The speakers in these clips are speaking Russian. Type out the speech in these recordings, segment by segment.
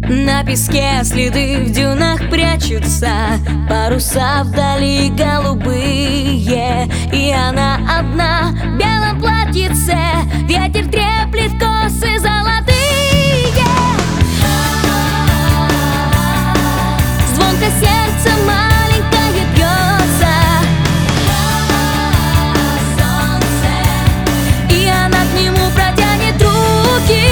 На песке следы в дюнах прячутся, паруса вдали голубые, и она одна в белом платьице. Ветер треплет косы золотые. Звонко сердце маленькое бьется, и она к нему протянет руки.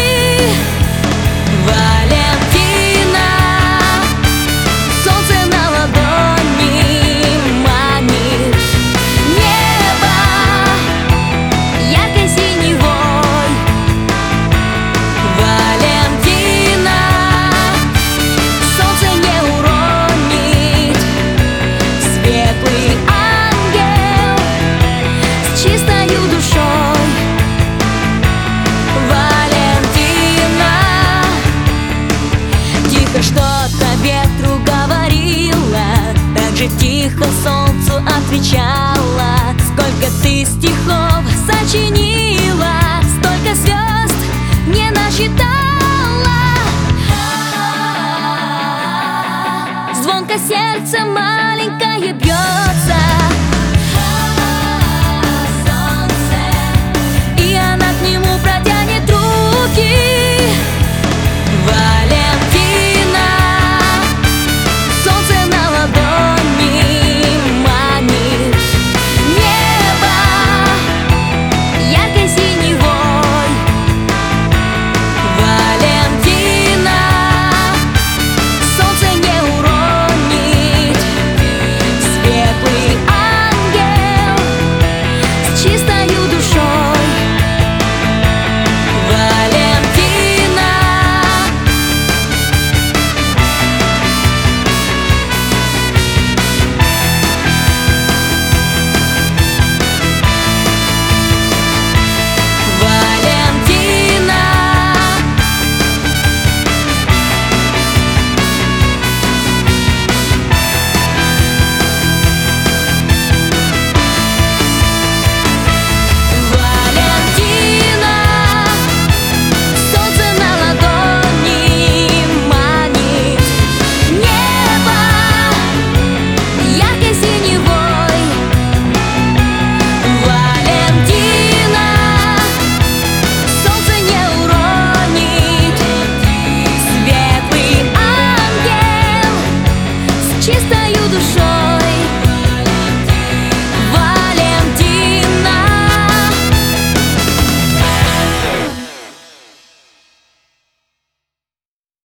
Что-то ветру говорила, так же тихо солнцу отвечала. Сколько ты стихов сочинила, столько звезд не насчитала. Звонко сердце маленькое бьет.